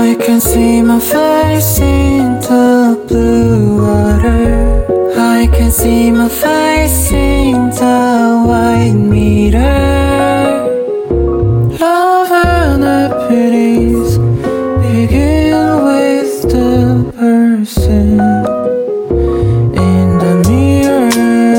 I can see my face in the blue water. I can see my face in the white mirror. Love and happiness begin with the person in the mirror.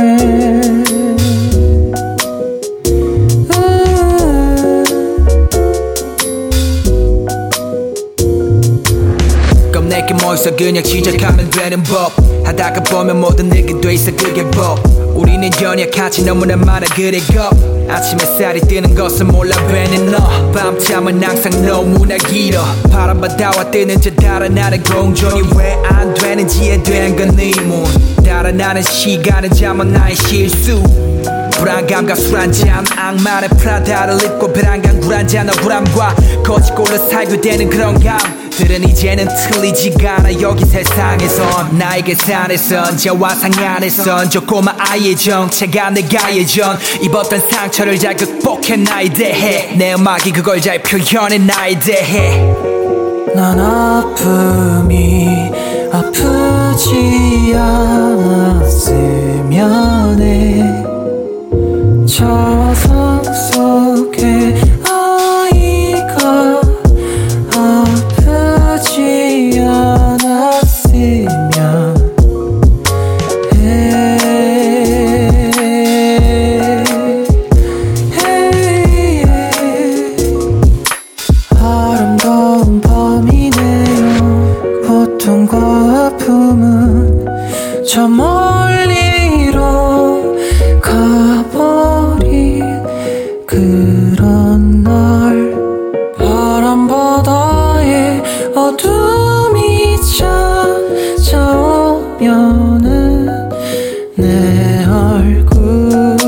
겁내게 멋있어 그냥 시작하면 되는 법. 하다가 보면 뭐든 내게 돼 있어 그게 법. 우리는 연약하지 너무나 많아 그래 겁. 아침 햇살이 뜨는 것은 몰라 뵈는 너. 밤잠은 항상 너무나 길어. 바람바다와 뜨는 저 달아나는 공존이 왜 안 되는지에 대한 건 의문. 달아나는 시간은 잠은 나의 실수. 불안감과 술 한잔 악마의 프라다를 입고 불안감 굴한잔 억울함과 거짓골로 살게 되는 그런 감들은 이제는 틀리지가 않아. 여기 세상에선 나에게 산에선 저와 상안에선 저 꼬마 아이의 정체가 내가 예전 입었던 상처를 잘 극복해 나에 대해 내 음악이 그걸 잘 표현해 나에 대해. 난 아픔이 아프지 않았으면 해. 저 상속의 아이가 아프지 않았으면 해. 아름다운 밤이네요. 고통과 아픔은 저 멀리로 가버린 그런 날. 바람바다에 어둠이 찾아오면은 내 얼굴